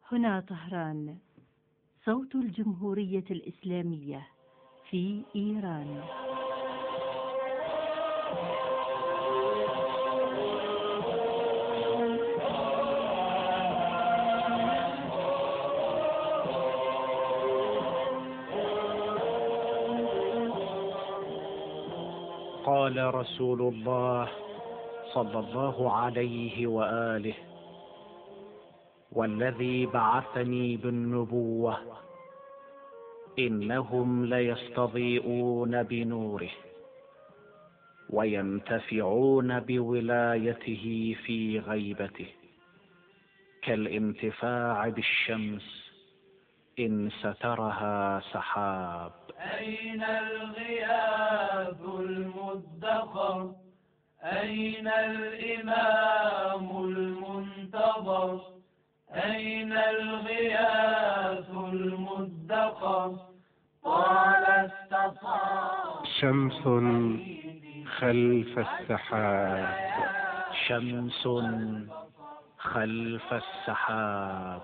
هنا طهران، صوت الجمهورية الإسلامية في إيران. قال رسول الله صلى الله عليه وآله: والذي بعثني بالنبوة إنهم ليستضيئون بنوره وينتفعون بولايته في غيبته كالانتفاع بالشمس إن سترها سحاب. أين الغياث المدخر؟ أين الإمام المنتظر؟ أين الغياث المدخر؟ طال استصار شمس خلف السحاب، شمس خلف السحاب.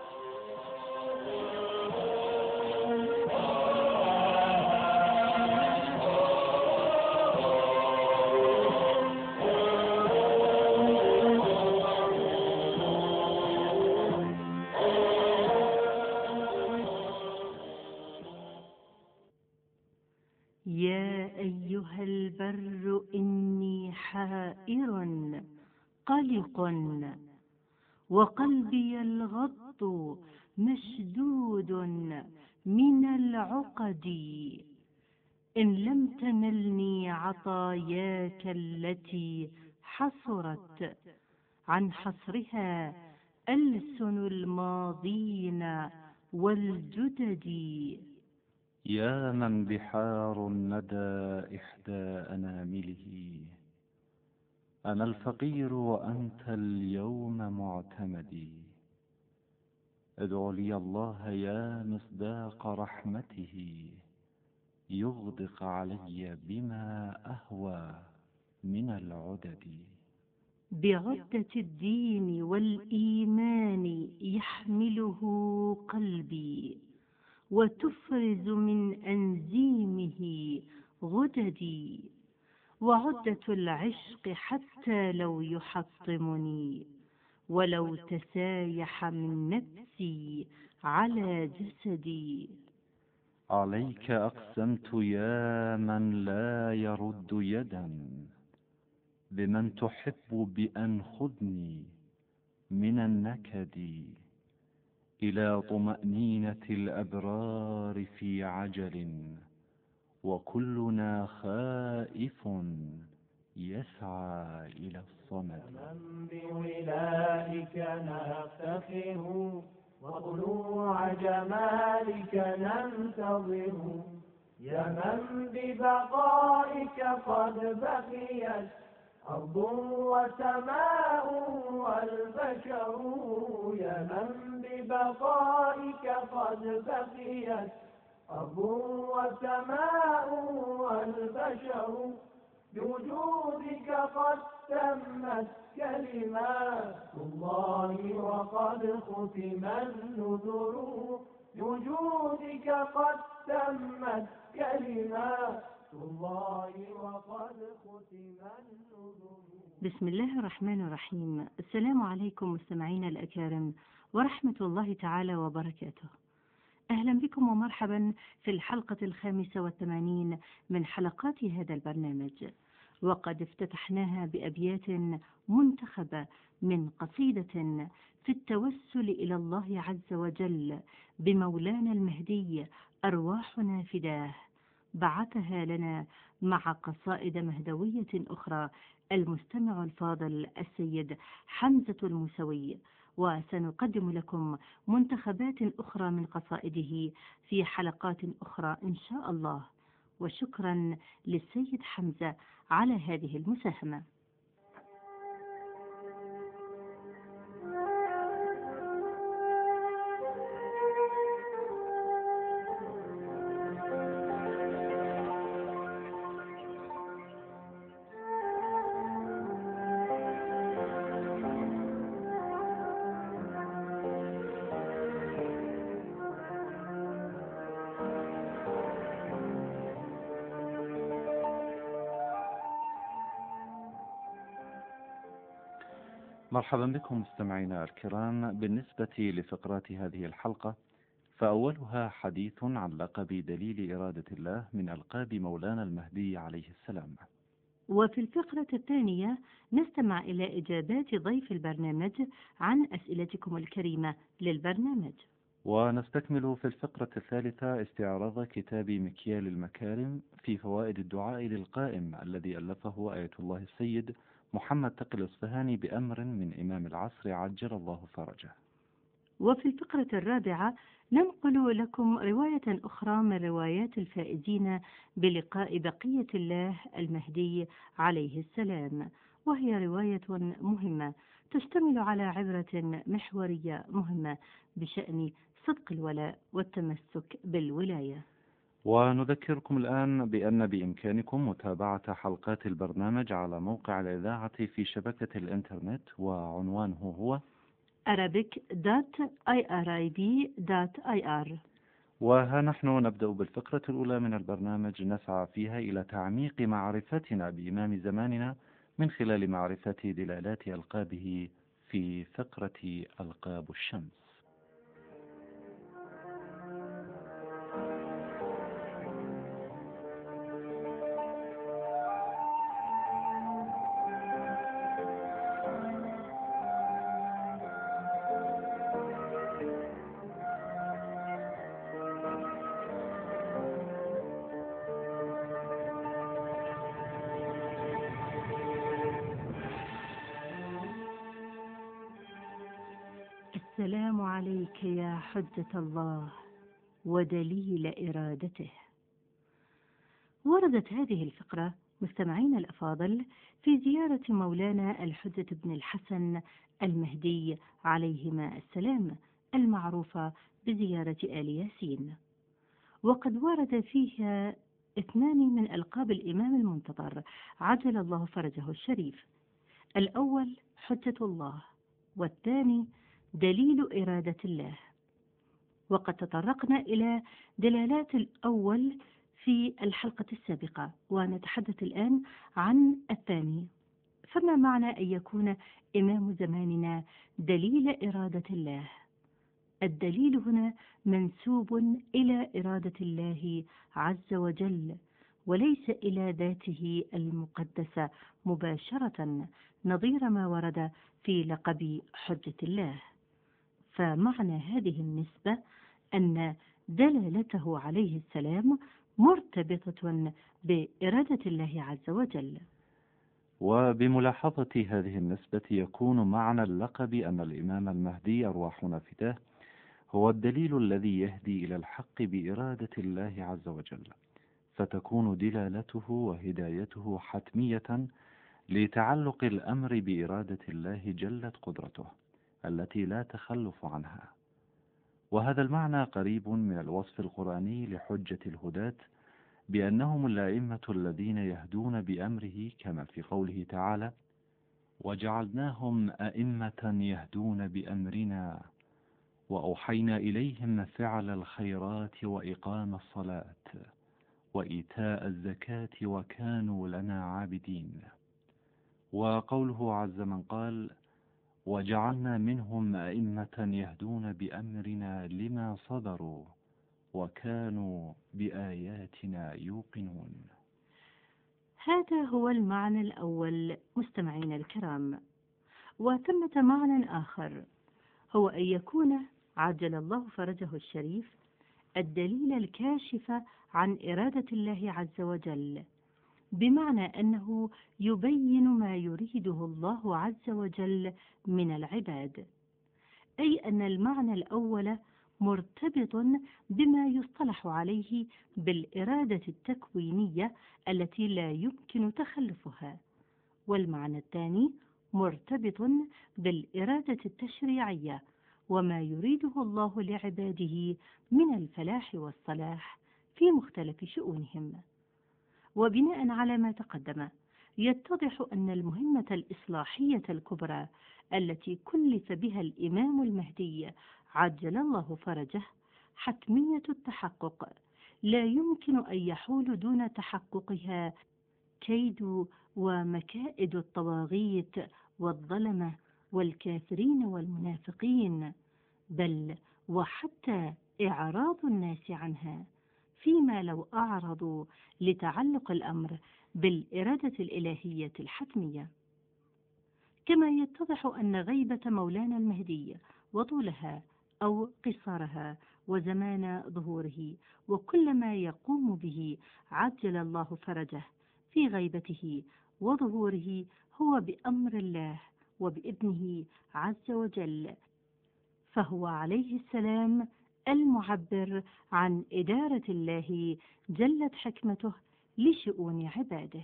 يا أيها البر إني حائر قلق، وقلبي الغط مشدود من العقد، إن لم تنلني عطاياك التي حصرت عن حصرها ألسن الماضين والجدد. يا من بحار الندى إحدى أنامله، أنا الفقير وأنت اليوم معتمدي. ادع لي الله يا مصداق رحمته، يغدق علي بما أهوى من العدد. بعدة الدين والإيمان يحمله قلبي، وتفرز من أنزيمه غددي، وعدة العشق حتى لو يحطمني، ولو تسايح من نفسي على جسدي. عليك أقسمت يا من لا يرد يدا، بمن تحب بأن خذني من النكد، إلى طمأنينة الأبرار في عجل، وكلنا خائف يسعى إلى الصمد. من بولائك نفتخر، وطلوع جمالك ننتظر. يا من ببقائك قد بقيت أرض وسماء والبشر. يا من ببقائك قد بقيت أرض وسماء والبشر. بوجودك قد تمت كلمات الله وقد ختم النذر. بوجودك قد تمت كلمات الله وقد ختم النذر. بسم الله الرحمن الرحيم. السلام عليكم مستمعينا الأكارم، ورحمة الله تعالى وبركاته. أهلا بكم ومرحبا في الحلقة 85 من حلقات هذا البرنامج، وقد افتتحناها بأبيات منتخبة من قصيدة في التوسل إلى الله عز وجل بمولانا المهدي أرواحنا فداه، بعثها لنا مع قصائد مهدوية أخرى المستمع الفاضل السيد حمزة الموسوي. وسنقدم لكم منتخبات أخرى من قصائده في حلقات أخرى إن شاء الله. وشكرا للسيد حمزة على هذه المساهمة. مرحبا بكم مستمعينا الكرام. بالنسبة لفقرات هذه الحلقة فأولها حديث عن لقب دليل إرادة الله من ألقاب مولانا المهدي عليه السلام. وفي الفقرة الثانية نستمع إلى إجابات ضيف البرنامج عن أسئلتكم الكريمة للبرنامج. ونستكمل في الفقرة الثالثة استعراض كتاب مكيال المكارم في فوائد الدعاء للقائم الذي ألفه آية الله السيد محمد تقي الإصفهاني بأمر من إمام العصر عجل الله فرجه. وفي الفقرة الرابعة ننقل لكم رواية أخرى من روايات الفائزين بلقاء بقية الله المهدي عليه السلام، وهي رواية مهمة تشتمل على عبرة محورية مهمة بشأن صدق الولاء والتمسك بالولاية. ونذكركم الآن بأن بإمكانكم متابعة حلقات البرنامج على موقع الإذاعة في شبكة الإنترنت، وعنوانه هو arabic.irib.ir. وها نحن نبدأ بالفقرة الأولى من البرنامج، نسعى فيها إلى تعميق معرفتنا بإمام زماننا من خلال معرفة دلالات ألقابه في فقرة ألقاب الشمس. السلام عليك يا حجة الله ودليل إرادته. وردت هذه الفقرة مستمعين الأفاضل في زيارة مولانا الحجة بن الحسن المهدي عليهما السلام المعروفة بزيارة آل ياسين، وقد ورد فيها اثنان من ألقاب الإمام المنتظر عجل الله فرجه الشريف، الأول حجة الله والثاني دليل إرادة الله. وقد تطرقنا إلى دلالات الأول في الحلقة السابقة، ونتحدث الآن عن الثاني. فما معنى أن يكون إمام زماننا دليل إرادة الله؟ الدليل هنا منسوب إلى إرادة الله عز وجل وليس إلى ذاته المقدسة مباشرة، نظير ما ورد في لقب حجة الله. فمعنى هذه النسبة أن دلالته عليه السلام مرتبطة بإرادة الله عز وجل. وبملاحظة هذه النسبة يكون معنى اللقب أن الإمام المهدي أرواحنا فداه هو الدليل الذي يهدي إلى الحق بإرادة الله عز وجل، فتكون دلالته وهدايته حتمية لتعلق الأمر بإرادة الله جلت قدرته التي لا تخلف عنها. وهذا المعنى قريب من الوصف القرآني لحجة الهداة بأنهم الأئمة الذين يهدون بأمره، كما في قوله تعالى وجعلناهم أئمة يهدون بأمرنا وأوحينا إليهم فعل الخيرات وإقام الصلاة وإيتاء الزكاة وكانوا لنا عابدين. وقوله عز من قال وجعلنا منهم أئمة يهدون بأمرنا لما صبروا وكانوا بآياتنا يوقنون. هذا هو المعنى الأول مستمعينا الكرام. وثمة معنى آخر هو أن يكون عجل الله فرجه الشريف الدليل الكاشف عن إرادة الله عز وجل، بمعنى أنه يبين ما يريده الله عز وجل من العباد، أي أن المعنى الأول مرتبط بما يصطلح عليه بالإرادة التكوينية التي لا يمكن تخلفها، والمعنى الثاني مرتبط بالإرادة التشريعية وما يريده الله لعباده من الفلاح والصلاح في مختلف شؤونهم. وبناء على ما تقدم يتضح أن المهمة الإصلاحية الكبرى التي كلف بها الإمام المهدي عجل الله فرجه حتمية التحقق، لا يمكن أن يحول دون تحققها كيد ومكائد الطواغيت والظلمة والكافرين والمنافقين، بل وحتى إعراض الناس عنها، فيما لو أعرضوا لتعلق الأمر بالإرادة الإلهية الحتمية. كما يتضح أن غيبة مولانا المهدي وطولها أو قصارها وزمان ظهوره وكل ما يقوم به عجل الله فرجه في غيبته وظهوره هو بأمر الله وبإذنه عز وجل، فهو عليه السلام المعبر عن إدارة الله جلت حكمته لشؤون عباده.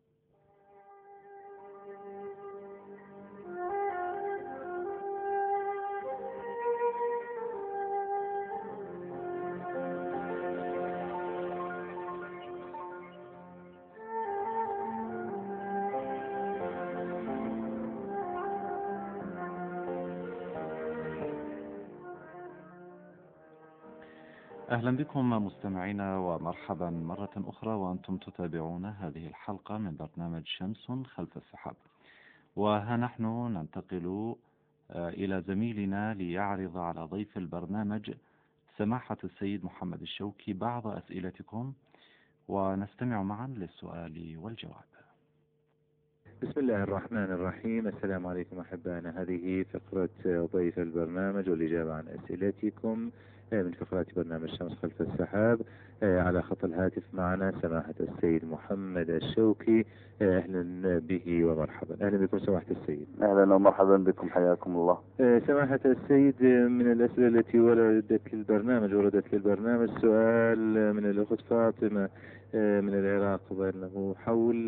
أهلا بكم مستمعينا ومرحبا مرة أخرى وأنتم تتابعون هذه الحلقة من برنامج شمس خلف السحاب. وها نحن ننتقل إلى زميلنا ليعرض على ضيف البرنامج سماحة السيد محمد الشوكي بعض أسئلتكم، ونستمع معا للسؤال والجواب. بسم الله الرحمن الرحيم. السلام عليكم أحبائنا، هذه فقرة ضيف البرنامج والإجابة عن أسئلتكم من فقرات برنامج شمس خلف السحاب. على خط الهاتف معنا سماحة السيد محمد الشوكي، أهلا به ومرحبا. أهلا بكم سماحة السيد. أهلا ومرحبا بكم، حياكم الله. سماحة السيد، من الأسئلة التي وردت للبرنامج سؤال من الأخت فاطمة من العراق، وأنه حول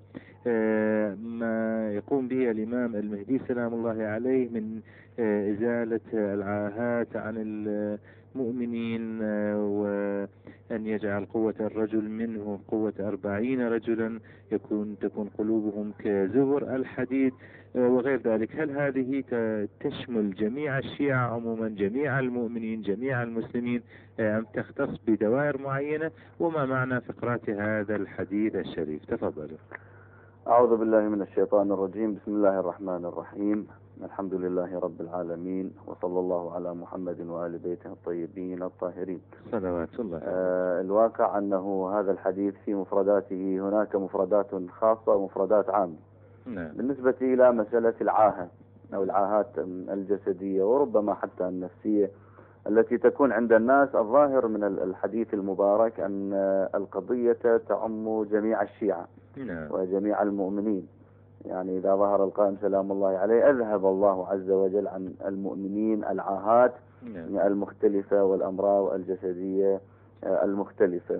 ما يقوم به الإمام المهدي سلام الله عليه من إزالة العاهات عن المؤمنين، وأن يجعل قوة الرجل منه قوة 40 رجلا تكون قلوبهم كزبر الحديد وغير ذلك. هل هذه تشمل جميع الشيعة عموما، جميع المؤمنين، جميع المسلمين، أم تختص بدوائر معينة؟ وما معنى فقرات هذا الحديث الشريف؟ تفضلوا. أعوذ بالله من الشيطان الرجيم. بسم الله الرحمن الرحيم. الحمد لله رب العالمين، وصلى الله على محمد وآل بيته الطيبين الطاهرين صلوات الله. الواقع أنه هذا الحديث في مفرداته هناك مفردات خاصة ومفردات عامة. نعم. بالنسبة إلى مسألة العاهة أو العاهات الجسدية وربما حتى النفسية التي تكون عند الناس، الظاهر من الحديث المبارك أن القضية تعم جميع الشيعة وجميع المؤمنين. يعني إذا ظهر القائم سلام الله عليه أذهب الله عز وجل عن المؤمنين العاهات المختلفة والأمراض الجسدية المختلفة.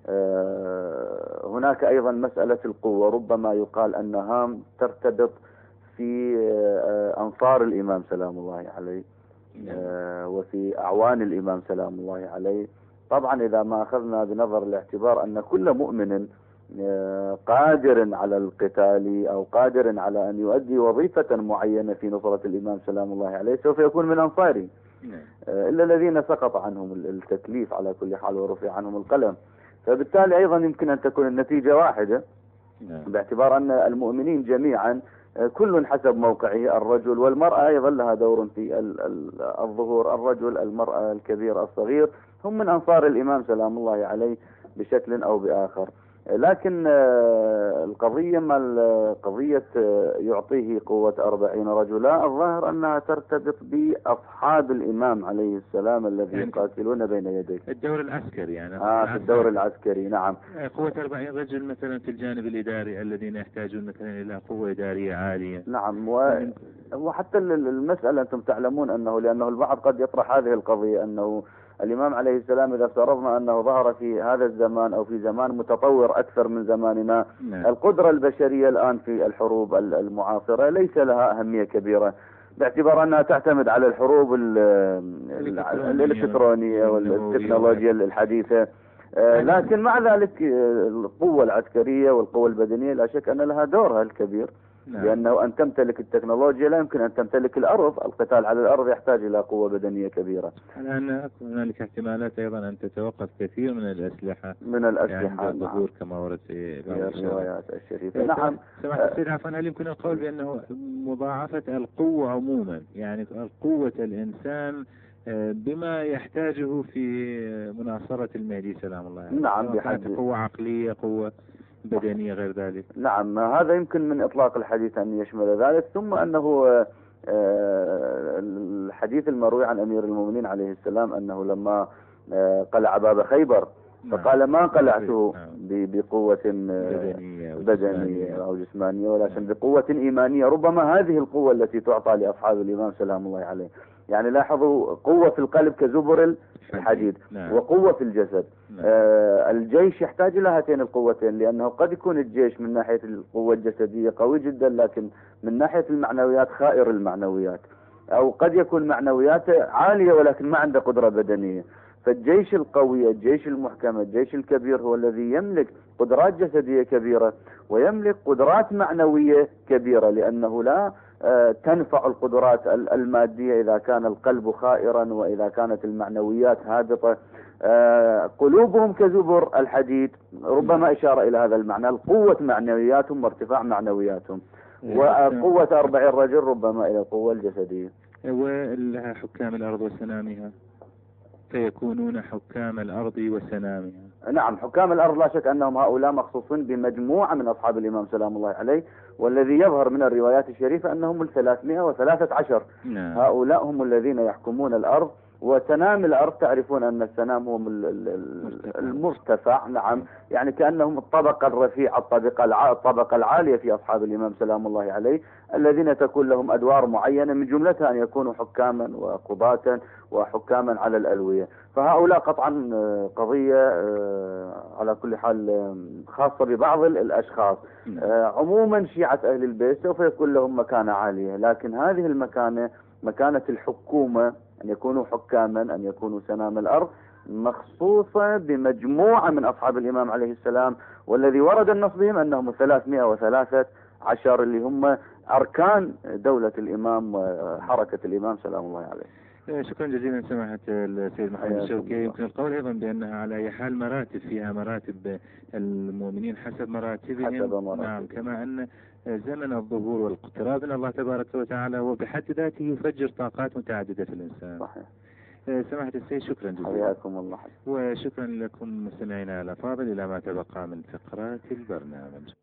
هناك أيضا مسألة القوة، ربما يقال أنها ترتبط في أنصار الإمام سلام الله عليه وفي أعوان الإمام سلام الله عليه. طبعا إذا ما أخذنا بنظر الاعتبار أن كل مؤمن قادر على القتال أو قادر على أن يؤدي وظيفة معينة في نصرة الإمام سلام الله عليه سوف يكون من أنصاره، إلا الذين سقط عنهم التكليف على كل حال ورفع عنهم القلم. فبالتالي أيضا يمكن أن تكون النتيجة واحدة، باعتبار أن المؤمنين جميعا كل حسب موقعه، الرجل والمرأة أيضا لها دور في الظهور، الرجل، المرأة، الكبير، الصغير، هم من أنصار الإمام سلام الله عليه بشكل أو بآخر. لكن القضية ما القضية يعطيه قوة 40 رجلا، الظاهر أنها ترتبط بأصحاب الإمام عليه السلام الذي يقاتلون بين يديه. الدور العسكري يعني. في الدور العسكري، نعم. قوة 40 رجل مثلا في الجانب الإداري الذين يحتاجون مثلا إلى قوة إدارية عالية. نعم. وحتى المسألة أنتم تعلمون أنه لأنه البعض قد يطرح هذه القضية أنه الإمام عليه السلام إذا افترضنا أنه ظهر في هذا الزمان أو في زمان متطور أكثر من زماننا، القدرة البشرية الآن في الحروب المعاصرة ليس لها أهمية كبيرة، باعتبار أنها تعتمد على الحروب الإلكترونية والتكنولوجيا الحديثة. لكن مع ذلك القوة العسكرية والقوة البدنية لا شك أن لها دورها الكبير نعم. لأنه أن تمتلك التكنولوجيا لا يمكن أن تمتلك الأرض. القتال على الأرض يحتاج إلى قوة بدنية كبيرة. الآن هنالك احتمالات أيضا أن تتوقف كثير من الأسلحة عند الظهور كما ورد في بعض الروايات الشريفة. نعم. سمعت السيد عفوا، هل يمكن القول بأنه مضاعفة القوة عموما، يعني قوة الإنسان بما يحتاجه في مناصرة المهدي سلام الله عليه؟ نعم، كانت قوة عقلية، قوة بدنية، غير ذلك. نعم، هذا يمكن من إطلاق الحديث أن يشمل ذلك. ثم أنه الحديث المروي عن أمير المؤمنين عليه السلام أنه لما قلع باب خيبر فقال ما قلعته بقوة بدنية أو جسمانية، ولكن بقوة إيمانية. ربما هذه القوة التي تعطى لأصحاب الإمام سلام الله عليه. يعني لاحظوا، قوة في القلب كزبر الحديد، وقوة في الجسد. الجيش يحتاج إلى هاتين القوتين، لأنه قد يكون الجيش من ناحية القوة الجسدية قوي جدا، لكن من ناحية المعنويات خائر المعنويات، أو قد يكون معنوياته عالية ولكن ما عنده قدرة بدنية. فالجيش القوي، الجيش المحكم، الجيش الكبير هو الذي يملك قدرات جسدية كبيرة ويملك قدرات معنوية كبيرة، لأنه لا تنفع القدرات المادية إذا كان القلب خائرا وإذا كانت المعنويات هابطة. قلوبهم كزبر الحديد، ربما إشارة إلى هذا المعنى، القوة معنوياتهم وارتفاع معنوياتهم، وقوة 40 رجل ربما إلى القوة الجسدية. وحكام الأرض وسنامها فيكونون حكام الأرض وسنامها. نعم، حكام الأرض لا شك أنهم هؤلاء مخصوصون بمجموعة من أصحاب الإمام سلام الله عليه، والذي يظهر من الروايات الشريفة أنهم 313. نعم. هؤلاء هم الذين يحكمون الأرض. وسنام الأرض تعرفون أن السنام هو المرتفع. نعم، يعني كأنهم الطبقة الرفيعة، الطبقة العالية في أصحاب الإمام سلام الله عليه، الذين تكون لهم أدوار معينة من جملتها أن يكونوا حكاما وقضاة وحكاما على الألوية. فهؤلاء قطعا قضية على كل حال خاصة ببعض الأشخاص. عموما شيعة أهل البيت سوف يكون لهم مكانة عالية، لكن هذه المكانة، مكانة الحكومة، أن يكونوا حكاما، أن يكونوا سنام الأرض، مخصوصة بمجموعة من أصحاب الإمام عليه السلام، والذي ورد النص بهم أنهم 313 اللي هم أركان دولة الإمام وحركة الإمام سلام الله عليه. شكرا جزيلا سماحة السيد محمد الشوكي. يمكن القول أيضا بأنها على أي حال مراتب، فيها مراتب المؤمنين حسب مراتبهم. نعم، كما أن زمن الظهور والاقتراب من الله تبارك وتعالى وبحد ذاته يفجر طاقات متعددة في الإنسان. صحيح. سماحة السيد شكرا جزيلا. حياكم الله. وشكرا لكم مستمعينا الأفاضل إلى ما تبقى من فقرات البرنامج.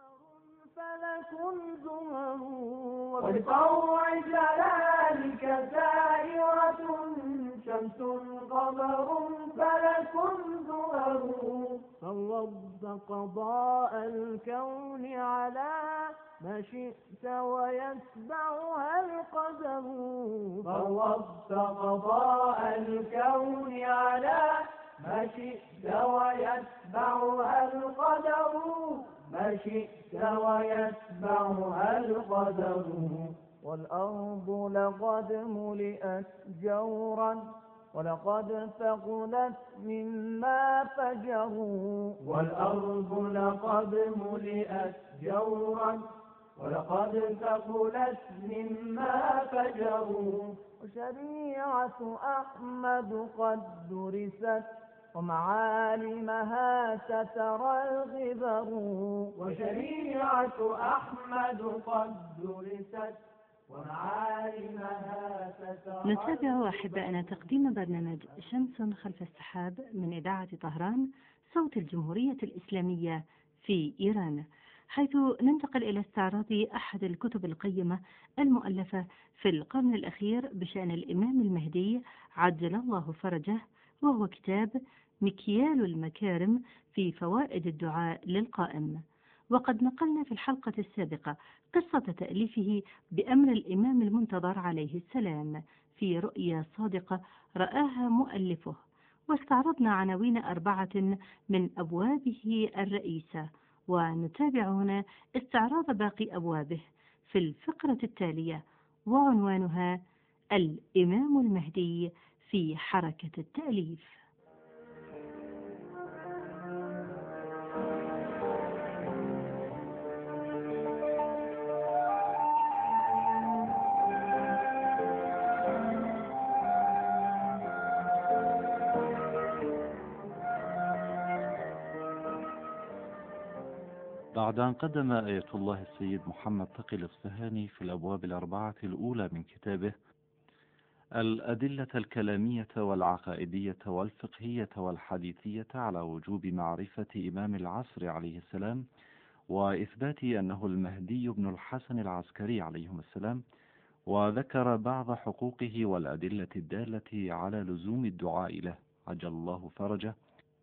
زمر وبطوع جلالك سائرة، شمس قمر فلك زمر، فوضت قضاء الكون على ما شئت ويتبعها القدر، فوضت قضاء الكون على ما شئت ويتبعها القدر، ما شئت ويتبعها القدر. والأرض لقد ملئت جورا ولقد ثقلت مما فجروا، والأرض لقد ملئت جورا ولقد ثقلت مما فجروا. وشريعة أحمد قد درست ومعالمها سترى الغبر، وشريعة أحمد قد درست ومعالمها سترى. نتابع أحبائنا تقديم برنامج شمس خلف السحاب من إذاعة طهران، صوت الجمهورية الإسلامية في إيران، حيث ننتقل إلى استعراض أحد الكتب القيمة المؤلفة في القرن الأخير بشأن الإمام المهدي عجل الله فرجه، وهو كتاب مكيال المكارم في فوائد الدعاء للقائم. وقد نقلنا في الحلقة السابقة قصة تأليفه بأمر الإمام المنتظر عليه السلام في رؤيا صادقة رآها مؤلفه، واستعرضنا عناوين 4 من أبوابه الرئيسة، ونتابع هنا استعراض باقي أبوابه في الفقرة التالية، وعنوانها الإمام المهدي في حركة التأليف. بعد أن قدم آية الله السيد محمد تقي الإصفهاني في الأبواب الأربعة الأولى من كتابه الأدلة الكلامية والعقائدية والفقهية والحديثية على وجوب معرفة إمام العصر عليه السلام وإثبات أنه المهدي بن الحسن العسكري عليهم السلام، وذكر بعض حقوقه والأدلة الدالة على لزوم الدعاء له عجل الله فرجه.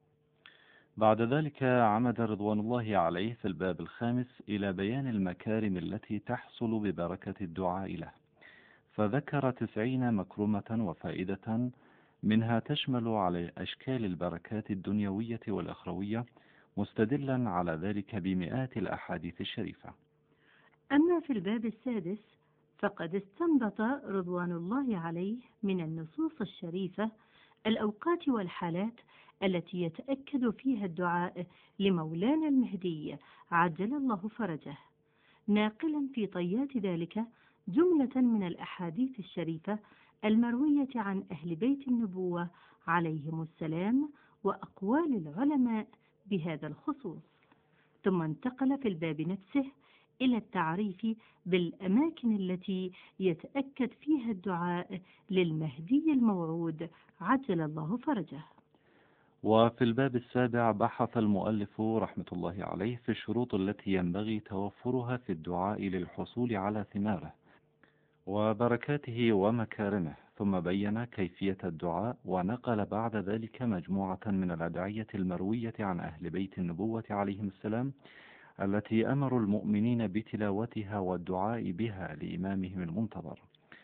بعد ذلك عمد رضوان الله عليه في الباب الخامس إلى بيان المكارم التي تحصل ببركة الدعاء له، فذكر 90 مكرمة وفائدة، منها تشمل على أشكال البركات الدنيوية والأخروية، مستدلا على ذلك بمئات الأحاديث الشريفة. أما في الباب السادس فقد استنبط رضوان الله عليه من النصوص الشريفة الأوقات والحالات التي يتأكد فيها الدعاء لمولانا المهدي عجل الله فرجه، ناقلا في طيات ذلك جملة من الأحاديث الشريفة المروية عن أهل بيت النبوة عليهم السلام وأقوال العلماء بهذا الخصوص. ثم انتقل في الباب نفسه إلى التعريف بالأماكن التي يتأكد فيها الدعاء للمهدي الموعود عجل الله فرجه. وفي الباب السابع بحث المؤلف رحمة الله عليه في الشروط التي ينبغي توفرها في الدعاء للحصول على ثماره وبركاته ومكارمه، ثم بين كيفية الدعاء، ونقل بعد ذلك مجموعة من الأدعية المروية عن أهل بيت النبوة عليهم السلام التي أمروا المؤمنين بتلاوتها والدعاء بها لإمامهم المنتظر.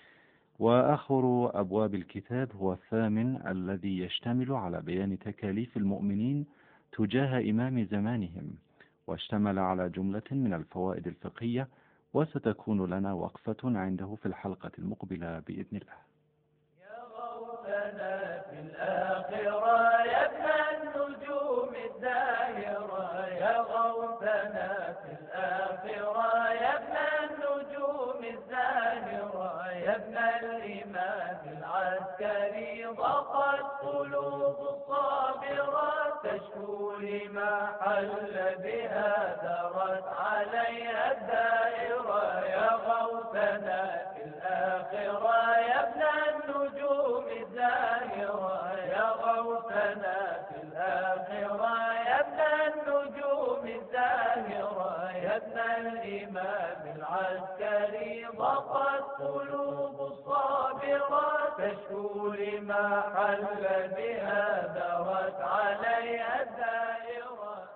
وآخر أبواب الكتاب هو الثامن الذي يشتمل على بيان تكاليف المؤمنين تجاه إمام زمانهم، واشتمل على جملة من الفوائد الفقهية، وستكون لنا وقفة عنده في الحلقة المقبلة بإذن الله. يا غوثنا في الآخرة يا ابن النجوم الداهرة، يا غوثنا في الآخرة يا ابن النجوم الزاهرة، يا ابن الإمام العسكري ضاقت قلوب الصابرة، تشكو لما حل بها درت عليها الدائرة، يا غوثنا في الآخرة يا ابن النجوم الزاهرة، يا غوثنا في الآخرة يا ابن النجوم الزاهرة، يا ابن الإمام العسكري ضاقت قلوب الصابرة، تشكو لما حل بها درت عليها الدائرة.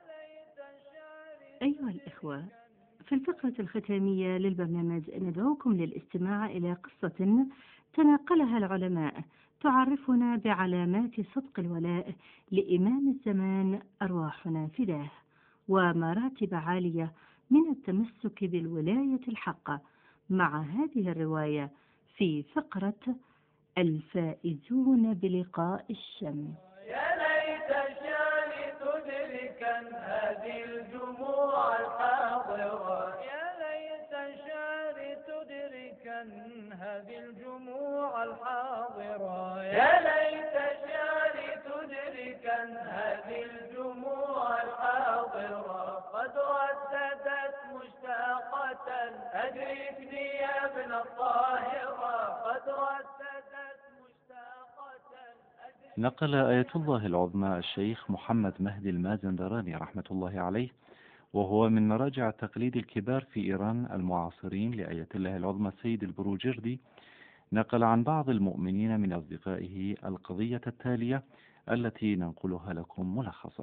أيها الإخوة، في الفقرة الختامية للبرنامج ندعوكم للاستماع إلى قصة تناقلها العلماء تعرفنا بعلامات صدق الولاء لإمام الزمان أرواحنا فداه، ومراتب عالية من التمسك بالولاية الحقة، مع هذه الرواية في فقرة الفائزون بلقاء الشمس. يا ليت الشام تدركا هذه الجموع الحاضرة، يا ليت الشام تدركا هذه الجموع الحاضرة، يا ليت الشام تدركا هذه الجموع الحاضرة، قد رددت مشتاقة أدركني يا ابن الطاهرة، قد رددت مشتاقة. نقل آية الله العظمى الشيخ محمد مهدي المازندراني رحمة الله عليه، وهو من مراجع التقليد الكبار في إيران المعاصرين لآية الله العظمى السيد البروجردي، نقل عن بعض المؤمنين من أصدقائه القضية التالية التي ننقلها لكم ملخصة.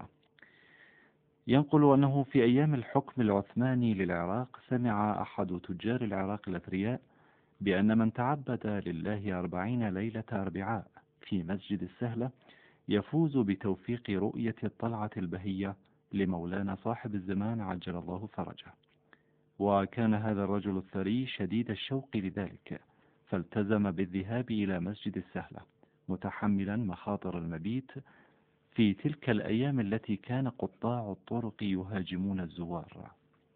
ينقل أنه في أيام الحكم العثماني للعراق سمع أحد تجار العراق الأثرياء بأن من تعبد لله 40 ليلة أربعاء في مسجد السهلة يفوز بتوفيق رؤية الطلعة البهية لمولانا صاحب الزمان عجل الله فرجه. وكان هذا الرجل الثري شديد الشوق لذلك، فالتزم بالذهاب إلى مسجد السهلة متحملا مخاطر المبيت في تلك الأيام التي كان قطاع الطرق يهاجمون الزوار.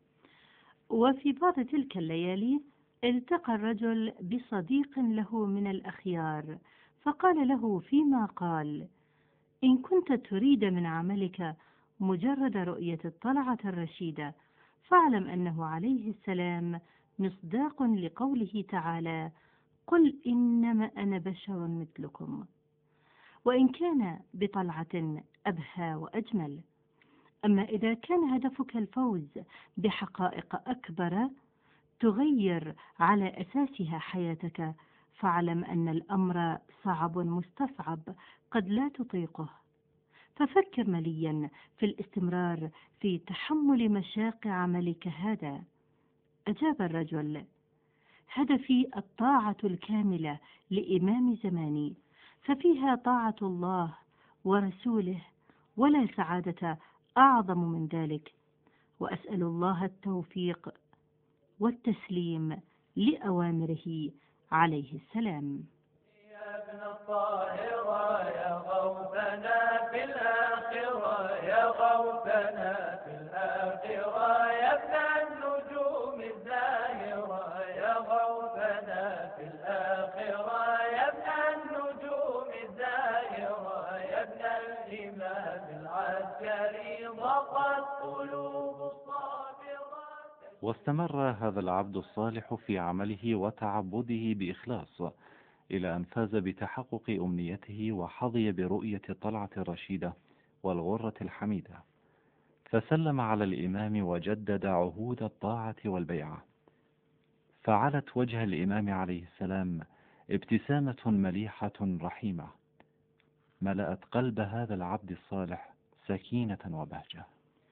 وفي بعض تلك الليالي التقى الرجل بصديق له من الأخيار، فقال له فيما قال: إن كنت تريد من عملك مجرد رؤية الطلعة الرشيدة فاعلم أنه عليه السلام مصداق لقوله تعالى: قل إنما أنا بشر مثلكم، وإن كان بطلعة أبهى وأجمل. أما إذا كان هدفك الفوز بحقائق أكبر تغير على أساسها حياتك، فاعلم أن الأمر صعب مستصعب قد لا تطيقه، ففكر مليا في الاستمرار في تحمل مشاق عملك هذا. أجاب الرجل: هدفي الطاعة الكاملة لإمام زماني، ففيها طاعة الله ورسوله، ولا سعادة أعظم من ذلك، وأسأل الله التوفيق والتسليم لأوامره عليه السلام. يا ابن الطاهرة يا غوثنا في الآخرة، يا غوثنا في الآخرة، يا ابن النجوم الزاهرة، يا غوثنا في الآخرة، يا ابن النجوم الزاهرة، يا ابن الإمام العسكري ضاقت قلوب الصابرات. واستمر هذا العبد الصالح في عمله وتعبده بإخلاص إلى أن فاز بتحقق أمنيته وحظي برؤية الطلعة الرشيدة والغرة الحميدة، فسلم على الإمام وجدد عهود الطاعة والبيعة. فعلت وجه الإمام عليه السلام ابتسامة مليحة رحيمة ملأت قلب هذا العبد الصالح سكينة وبهجة.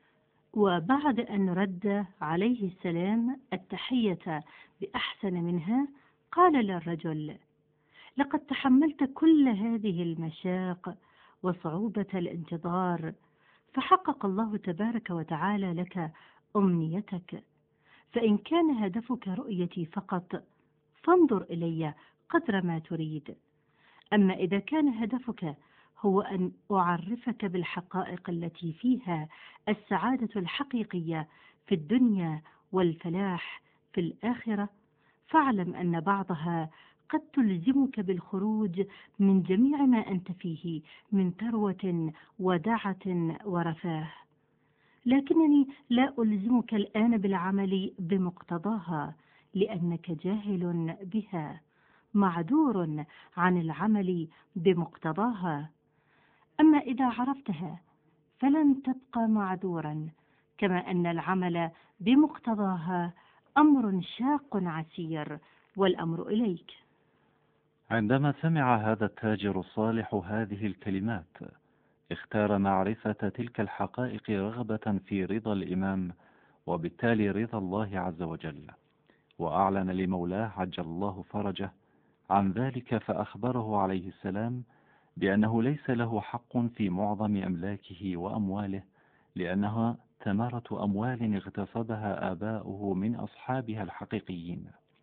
وبعد أن رد عليه السلام التحية بأحسن منها، قال للرجل: لقد تحملت كل هذه المشاق وصعوبة الانتظار، فحقق الله تبارك وتعالى لك أمنيتك، فإن كان هدفك رؤيتي فقط فانظر إلي قدر ما تريد. أما إذا كان هدفك هو أن أعرفك بالحقائق التي فيها السعادة الحقيقية في الدنيا والفلاح في الآخرة، فاعلم أن بعضها قد تلزمك بالخروج من جميع ما أنت فيه من ثروة ودعة ورفاه، لكنني لا ألزمك الآن بالعمل بمقتضاها، لأنك جاهل بها معذور عن العمل بمقتضاها. أما إذا عرفتها فلن تبقى معذورا، كما أن العمل بمقتضاها أمر شاق عسير، والأمر إليك. عندما سمع هذا التاجر الصالح هذه الكلمات اختار معرفة تلك الحقائق رغبة في رضا الإمام، وبالتالي رضا الله عز وجل، وأعلن لمولاه عجل الله فرجه عن ذلك، فأخبره عليه السلام بأنه ليس له حق في معظم أملاكه وأمواله، لأنها ثمرة أموال اغتصبها آباؤه من أصحابها الحقيقيين،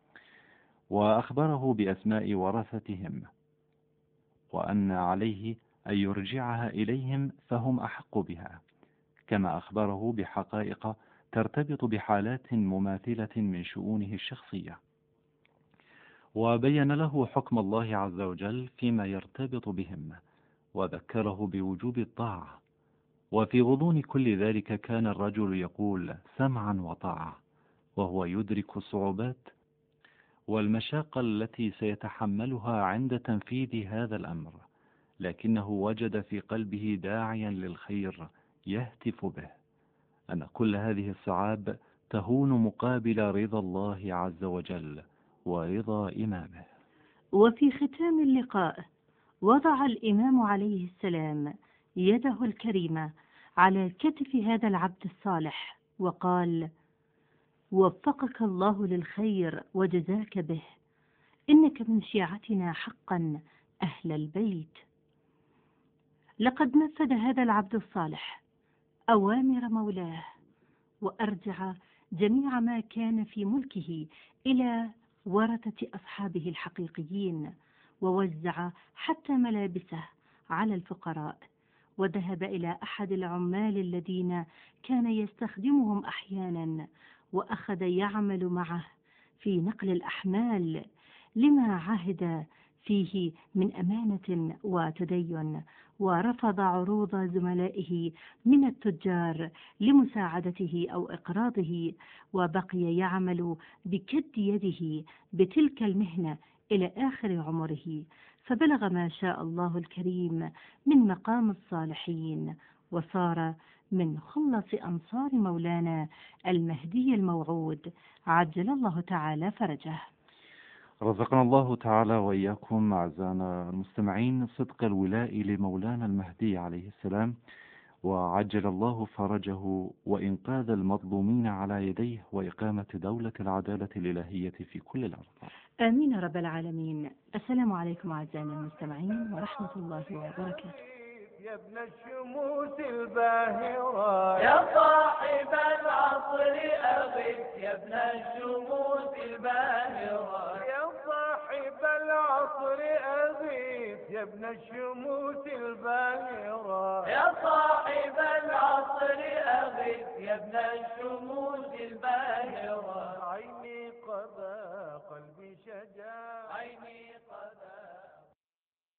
وأخبره بأسماء ورثتهم، وأن عليه أن يرجعها إليهم فهم أحق بها، كما أخبره بحقائق ترتبط بحالات مماثلة من شؤونه الشخصية، وبين له حكم الله عز وجل فيما يرتبط بهم، وذكره بوجوب الطاعة. وفي غضون كل ذلك كان الرجل يقول سمعا وطاعة، وهو يدرك الصعوبات والمشاق التي سيتحملها عند تنفيذ هذا الأمر، لكنه وجد في قلبه داعيا للخير يهتف به، أن كل هذه الصعاب تهون مقابل رضا الله عز وجل ورضا إمامه. وفي ختام اللقاء وضع الإمام عليه السلام يده الكريمة على كتف هذا العبد الصالح وقال: وفقك الله للخير وجزاك به، إنك من شيعتنا حقا أهل البيت. لقد نفذ هذا العبد الصالح أوامر مولاه، وأرجع جميع ما كان في ملكه إلى ورثة أصحابه الحقيقيين، ووزع حتى ملابسه على الفقراء، وذهب إلى أحد العمال الذين كان يستخدمهم أحيانا، وأخذ يعمل معه في نقل الأحمال، لما عهد فيه من أمانة وتدين، ورفض عروض زملائه من التجار لمساعدته أو إقراضه، وبقي يعمل بكد يده بتلك المهنة إلى آخر عمره، فبلغ ما شاء الله الكريم من مقام الصالحين، وصار من خلص أنصار مولانا المهدي الموعود عجل الله تعالى فرجه. رزقنا الله تعالى وإياكم أعزائنا المستمعين صدق الولاء لمولانا المهدي عليه السلام، وعجل الله فرجه وإنقاذ المظلومين على يديه، وإقامة دولة العدالة الإلهية في كل الأرض. آمين رب العالمين. السلام عليكم أعزائنا المستمعين ورحمة الله وبركاته. يا ابن الشموس الباهرة يا صاحب العصر أغث، يا ابن الشموس الباهرة يا صاحب العصر أغث، يا ابن الشموس الباهرة يا صاحب العصر أغث، يا ابن الشموس الباهرة عيني قضى قلبي شجاع.